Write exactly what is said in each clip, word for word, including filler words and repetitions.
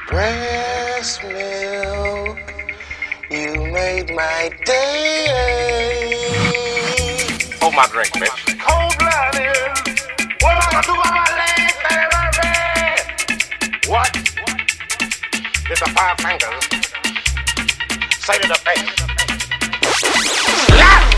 Breast milk, you made my day. Hold my drink, bitch. Cold-blooded, what am I gonna do about my legs, baby? What? It's a five fingers. Say to the face. Yeah!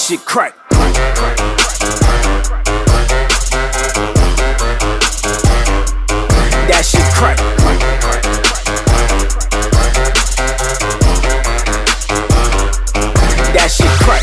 shit crack. That shit crack. That shit crack.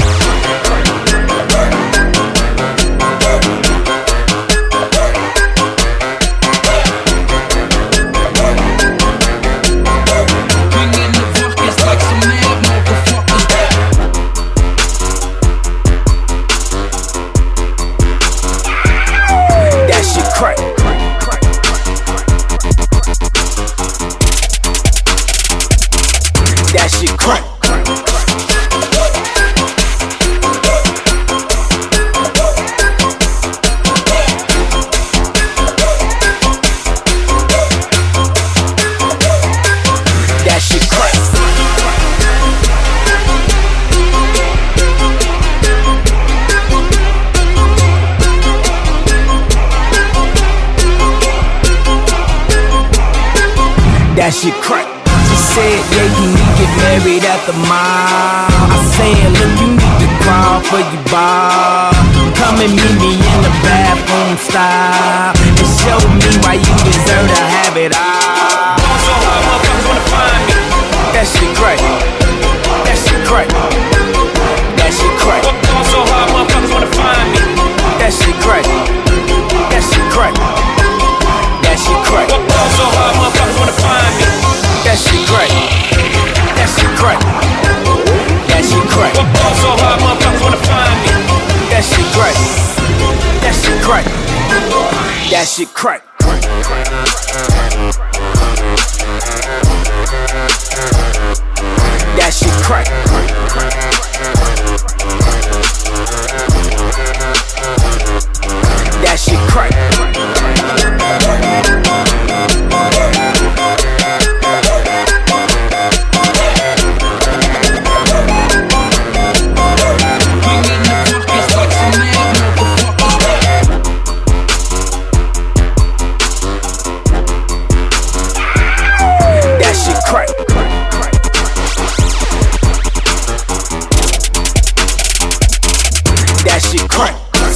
That shit crack. She said, yeah, you need to get married at the mall. I said, look, you need to crawl for your bar. Come and meet me in the bathroom style and show me why you deserve to have it all. So hard, motherfuckers wanna find me. That shit crack. That shit crack. That shit crack. So hard, motherfuckers wanna find me. That shit crack. That shit crack. That shit crack. So hard, motherfuckers wanna find me. That shit crack. That shit crack. That shit crack. So hard, motherfuckers wanna find me. That shit crack. That shit crack. That shit crack. That shit crack. That shit crack. That shit crack.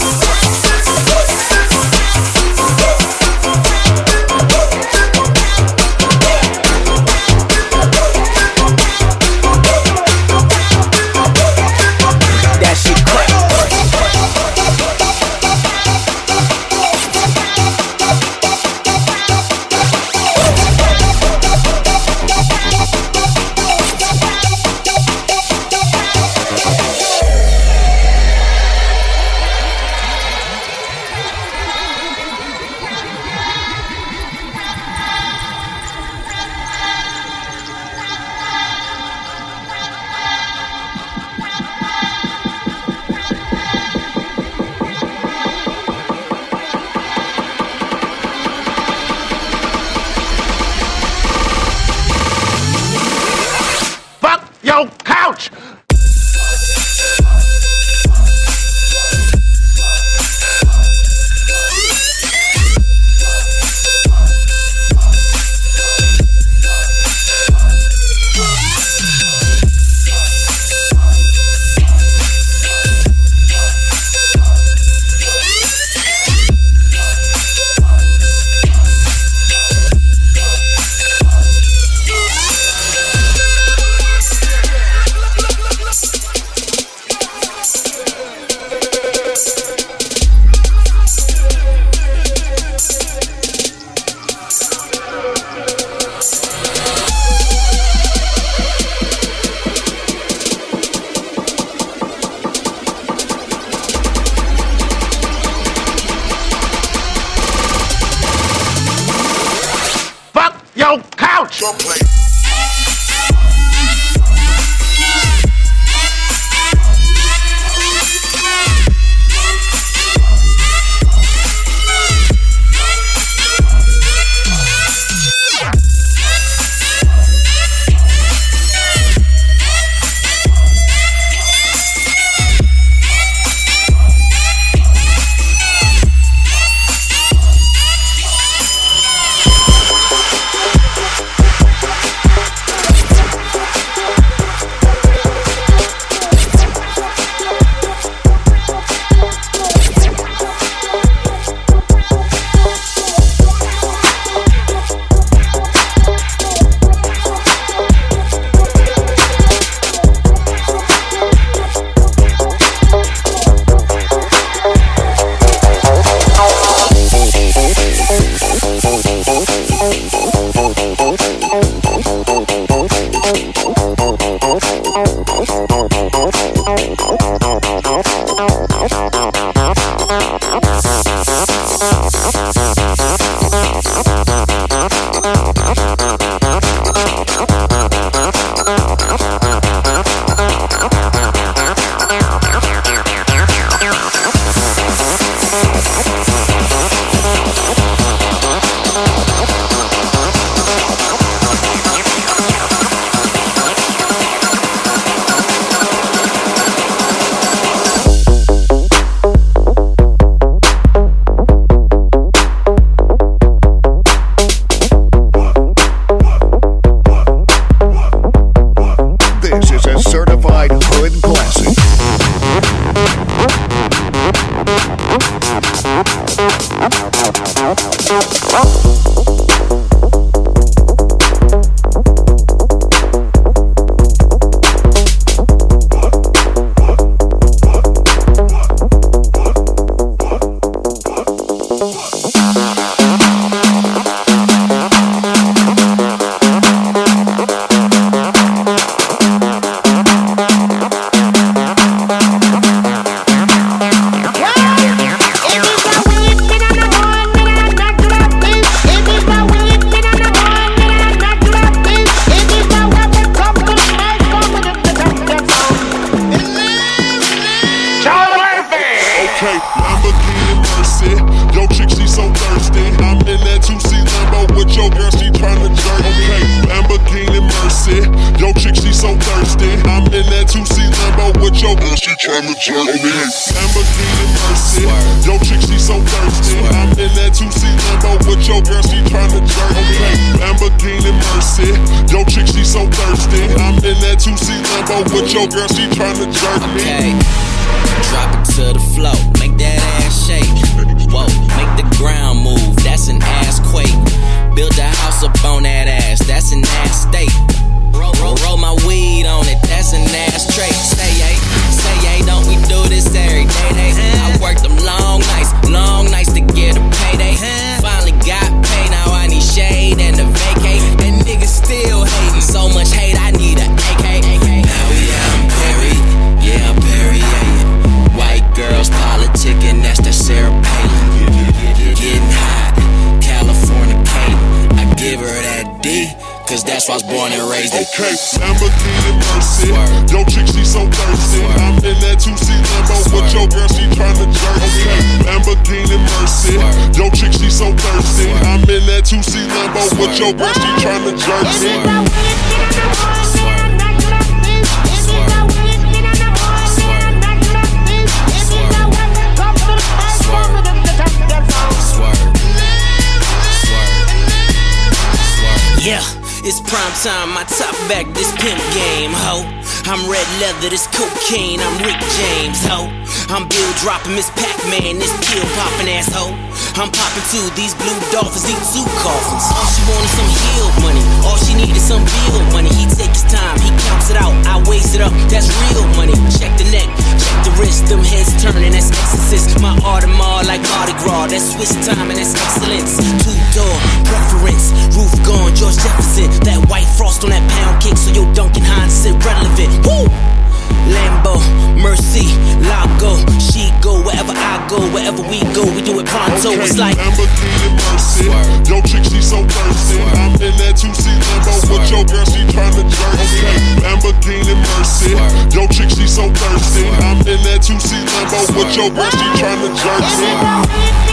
Your couch! Your couch! Your place. Your girl, she tryna jerk me. Okay. Drop it to the floor, make that ass shake. Whoa, make the ground move, that's an ass quake. Build a house up on that ass, that's an ass state. Roll, roll, roll my weed on it, that's an ass trait. Say yay, say yay, don't we do this every day? Day. I worked them long nights, long nights to get a payday. Finally got paid, now I need shade and a vacate. And niggas still hating, so much hate, I need a A K. Now we out in Perry, yeah, I'm Perry, yeah. White girls politicking, that's the Sarah Palin. Getting hot, Californicating. I give her that D, cause that's why I was born and raised in. Okay, Lamborghini Mercy. Yo, chick, she so thirsty. Swerve. I'm in that two C Lambo with your girl, she tryna jerk. Okay, Lamborghini Mercy. Swerve. Yo, chick, she so thirsty. Swerve. I'm in that two C Lambo Swerve. With your girl, she tryna jerk. Swerve. Yeah, it's prime time, my top back, this pimp game, ho. I'm red leather, this cocaine, I'm Rick James, ho. I'm Bill dropping, Miss Pac-Man, this pill popping asshole. I'm popping too, these blue dolphins need two coffins. All she wanted some heel money, all she needed some bill money. He take his time, he counts it out, I waste it up, that's real money. Check the neck, check the wrist, them heads turning, that's exorcist. My Audemars like Mardi Gras, that's Swiss time and that's excellence. Two-door preference, roof gone, George Jefferson. That white frost on that pound cake, so your Duncan Hines sit relevant. Woo! Lambo, Mercy, Lago, she go wherever I go, wherever we go, we do it pronto. Okay, it's like Lamborghini Mercy. Swerve. Yo, chick, she so thirsty. Swerve. I'm in that two C Lambo Swerve. With your girl, she tryna jerk. Okay, Lamborghini Mercy. Swerve. Yo, chick, she so thirsty. Swerve. I'm in that two C Lambo Swerve. With your girl, she tryna jerk. Swerve.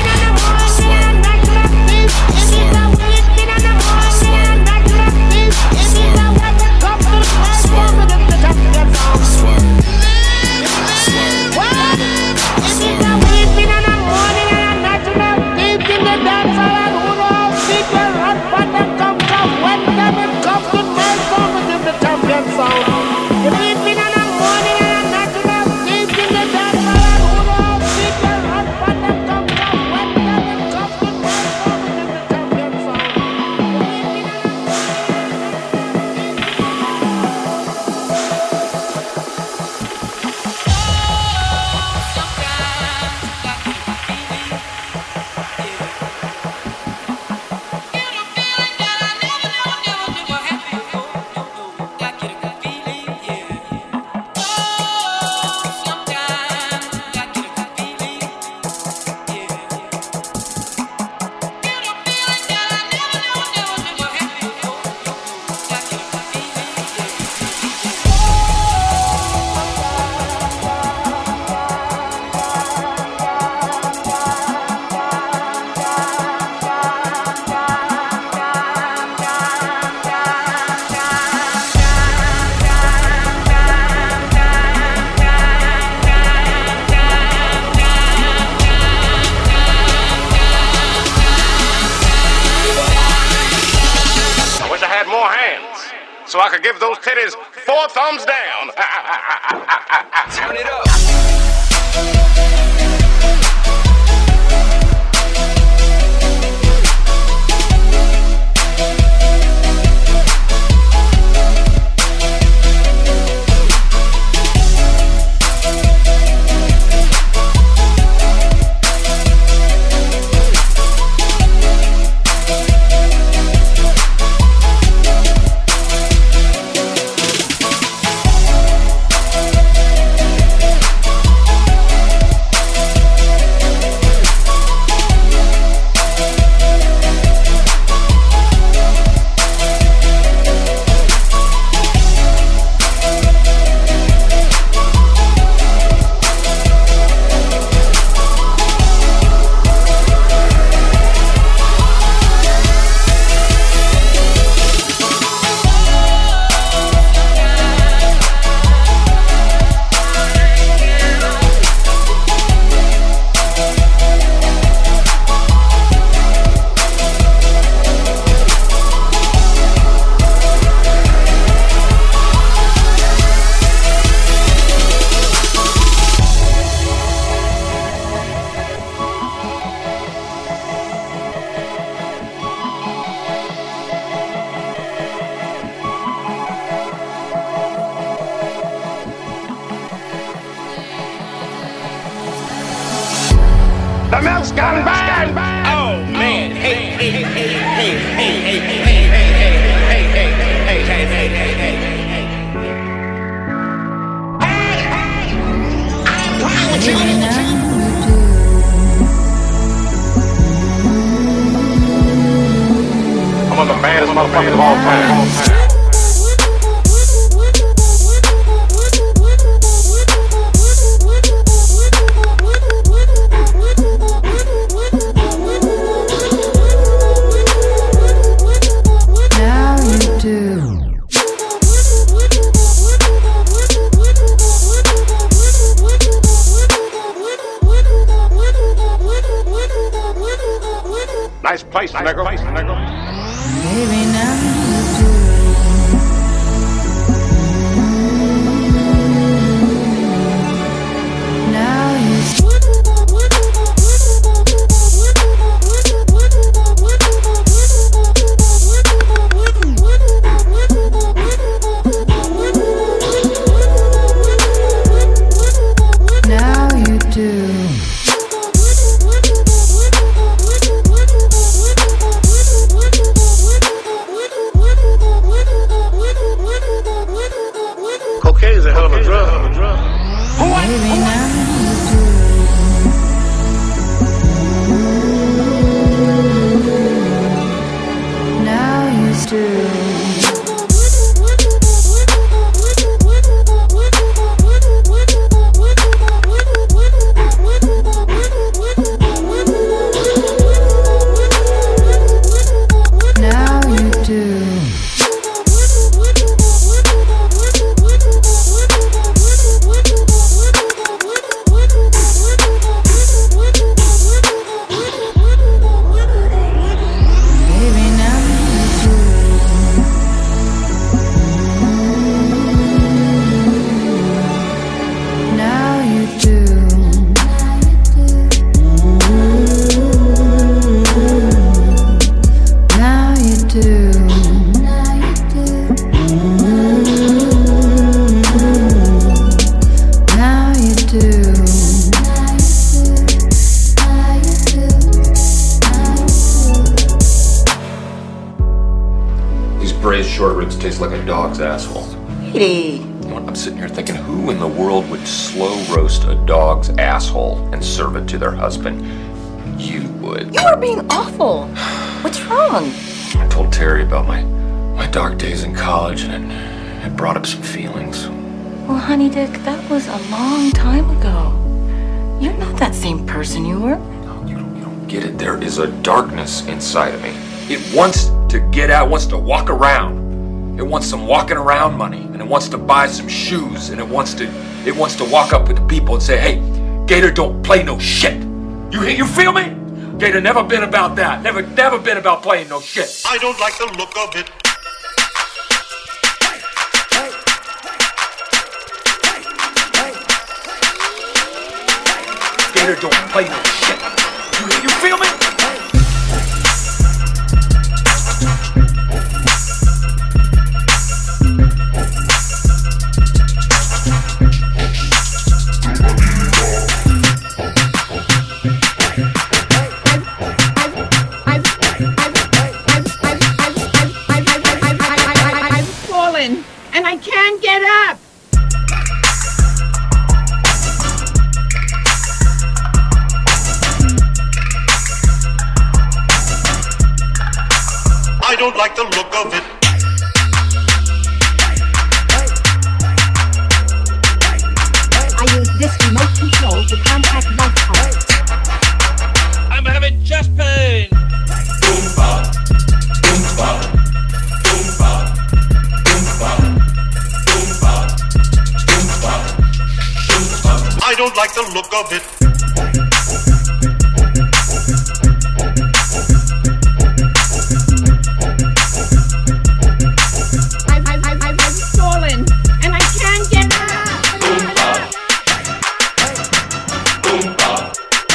So I could give those titties four thumbs down. Turn it up. gun bang. Oh man, hey, hey, hey, hey, hey, hey, hey, hey, hey, hey, hey, hey, hey, hey, hey, hey, hey. I'm one of the baddest motherfuckers of all time. Nice place, nice nigga. Place, nigga. Baby, now you do. Now you Now you do. Cocaine's a hell of a drug. Baby, now you do. Now you do. Short ribs taste like a dog's asshole. Hey. You know what, I'm sitting here thinking, who in the world would slow roast a dog's asshole and serve it to their husband? You would. You are being awful. What's wrong? I told Terry about my my dark days in college, and it, it brought up some feelings. Well, honey Dick, that was a long time ago. You're not that same person you were. No, you don't, you don't get it. There is a darkness inside of me. It wants to get out, wants to walk around. It wants some walking around money, and it wants to buy some shoes, and it wants to it wants to walk up with the people and say, hey, Gator don't play no shit. You you feel me? Gator never been about that. Never never been about playing no shit. I don't like the look of it. Gator don't play no shit. You, you feel me? And I can't get up. I don't like the look of it. I use this remote control to contact life power. I'm having chest pain. Boomba, boomba, boomba, boomba. I don't like the look of it. I've, I've, I've, I've fallen, and I can't get up. Boomba, boomba,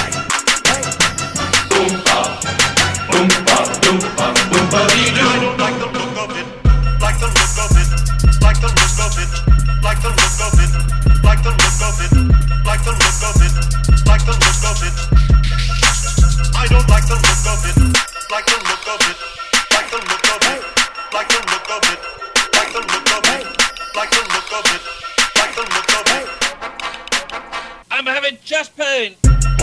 boomba, boomba, boomba, boomba, dee-doo. I don't like the look of it. Like the look of it. Like the look of it. Like the look of it. Like the look of it. Like the look of it. Like the look of it. don't like the look of it. Like the look of it. Like the look of it. Like the look of it. Like the look of it. Like the look of it. Like the look of it. I'm having chest pain.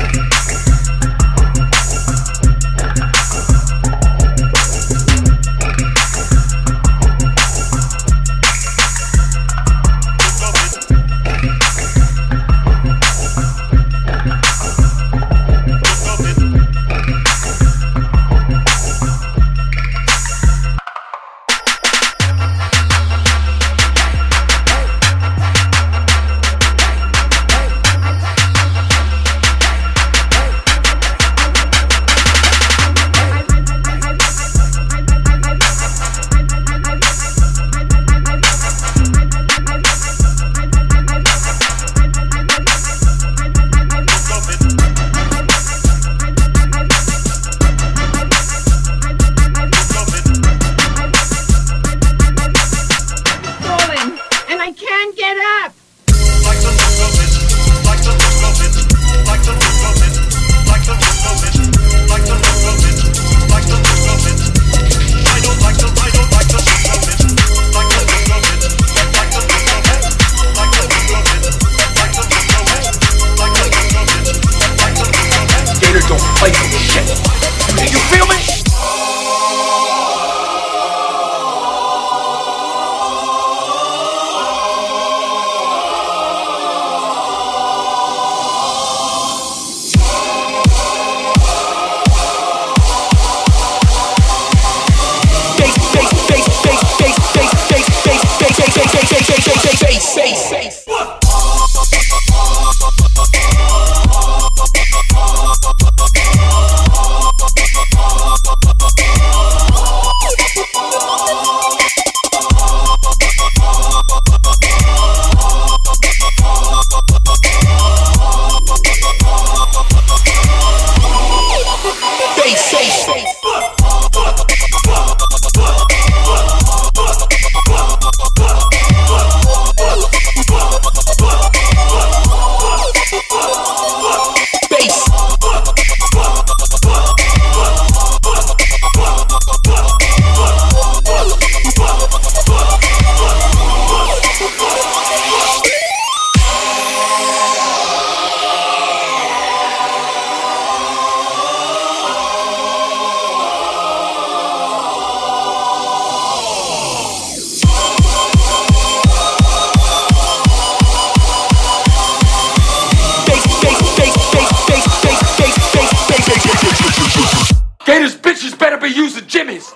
Gators bitches better be using jimmies.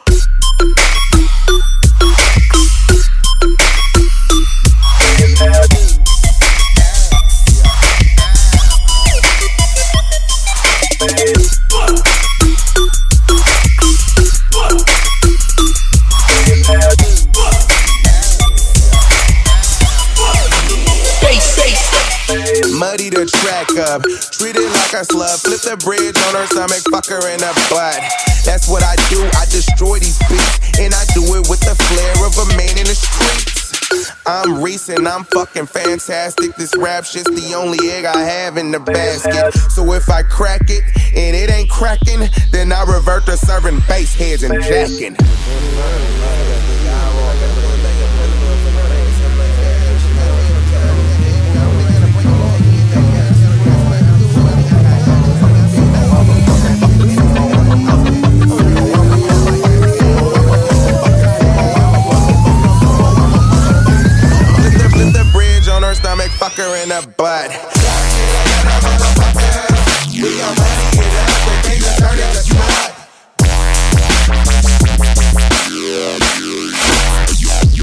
Muddy the track up, treat it like a slug. Flip the bridge on her stomach, fuck her in the butt. That's what I do, I destroy these beats. And I do it with the flair of a man in the streets. I'm Reese and I'm fucking fantastic. This rap shit's the only egg I have in the basket. So if I crack it and it ain't cracking, then I revert to serving bass heads and jacking. Stomach, fuck her in the butt. We gon' money it up, so things turn it to spot.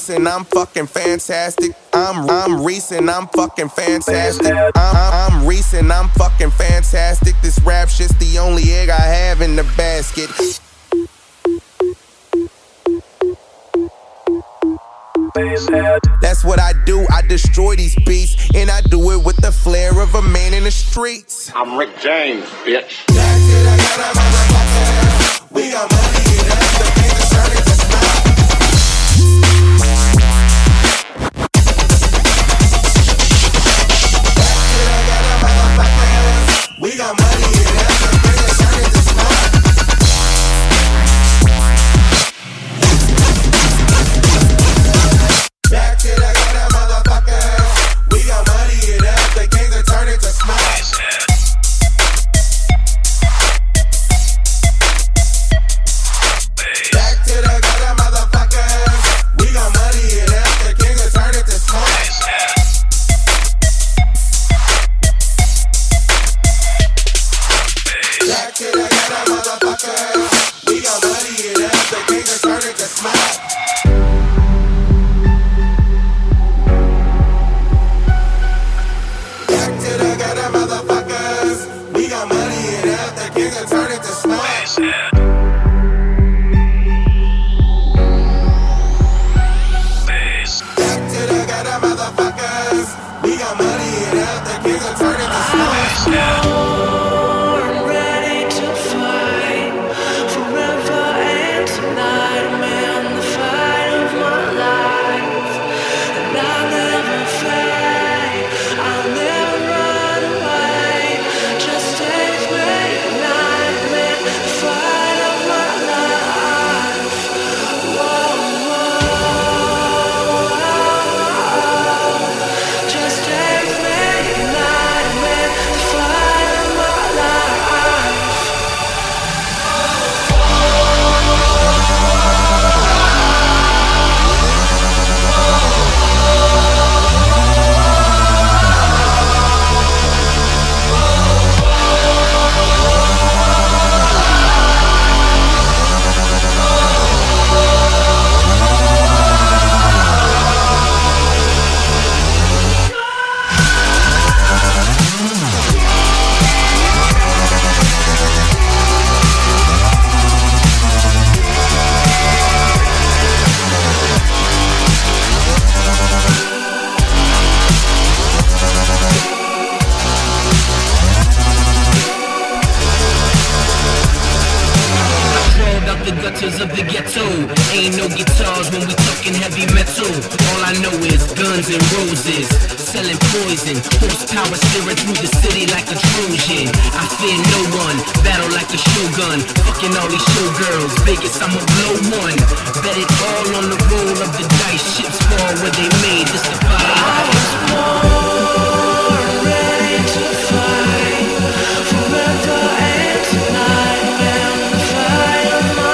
Reese and I'm fucking fantastic. I'm I'm Reese and I'm fucking fantastic. I'm, I'm Reese and I'm fucking fantastic. This rap shit's the only egg I have in the basket. That's what I do. I destroy these beats, and I do it with the flair of a man in the streets. I'm Rick James, bitch. We got money in us, the things are turning to snow. We got money in us, the things are turning to snow. Back to the gutter, motherfuckers. We got money in us, the kings are turning to smoke. Of the ghetto, ain't no guitars when we talking heavy metal. All I know is guns and roses, selling poison, horsepower steering through the city like a Trojan. I fear no one, battle like a shogun, fucking all these showgirls. Vegas, I'ma blow one. Bet it all on the roll of the dice. Ships fall where they made. This the party. I was born ready to fight forever and tonight. Man, the fight of my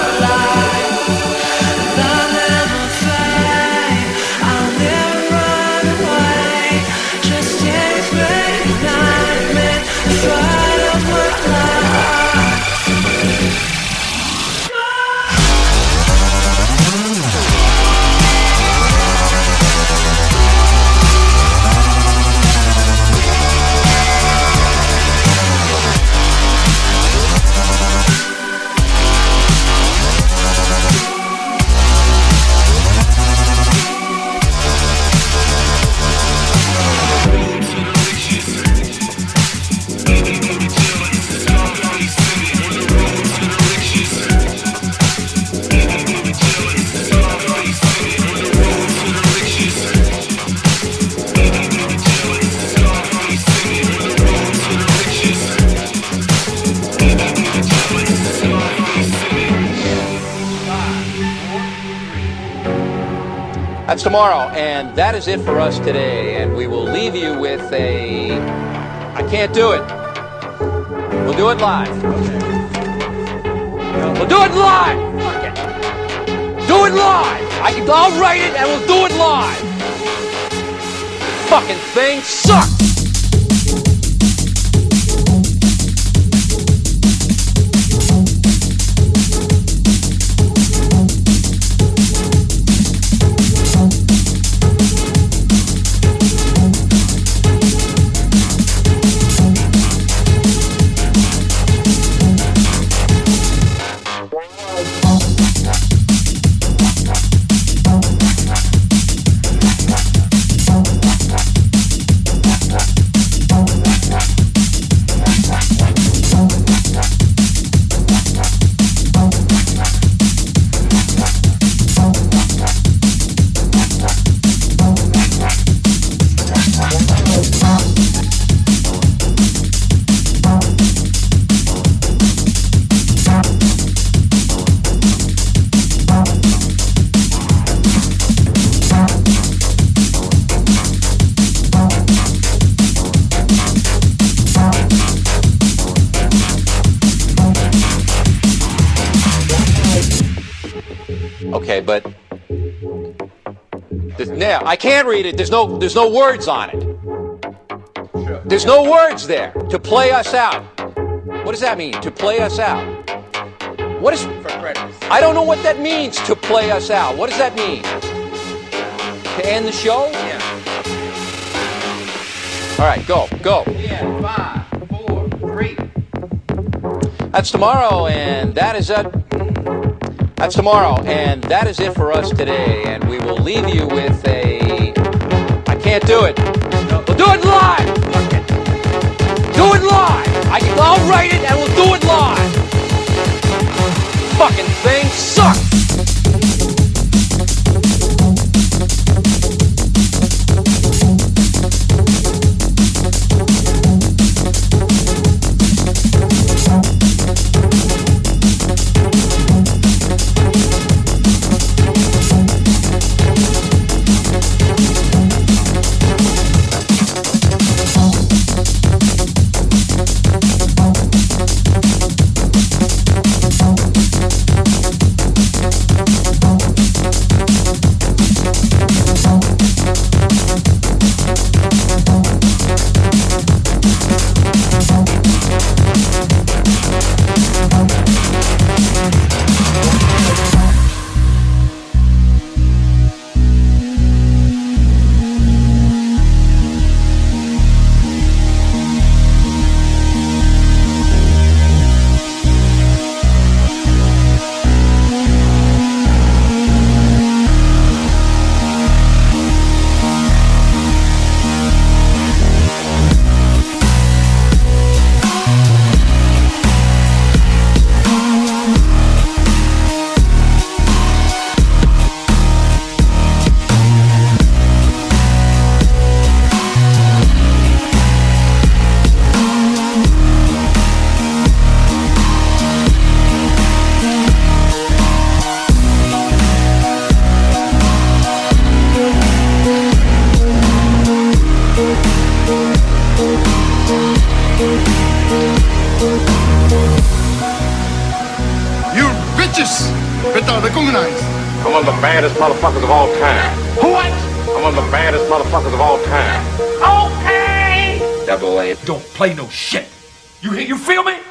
That's tomorrow, and that is it for us today. And we will leave you with a... I can't do it. We'll do it live. Okay. We'll do it live! Fuck it. Do it live! I can, I'll write it and we'll do it live! Fucking thing sucks! We'll be right back. Okay, but th- now I can't read it. There's no there's no words on it. There's no words there. To play us out. What does that mean? To play us out. What is? I don't know what that means. To play us out. What does that mean? To end the show? Yeah. All right, go, go. Yeah, five, four, three. That's tomorrow, and that is it. That's tomorrow, and that is it for us today. And we will leave you with a. I can't do it. We'll do it live. Do it live. I can. I'll write it, and we'll do it live. Fucking thing sucks. I'm one of the baddest motherfuckers of all time. What? I'm one of the baddest motherfuckers of all time. Okay. Double A. Don't play no shit. You you feel me?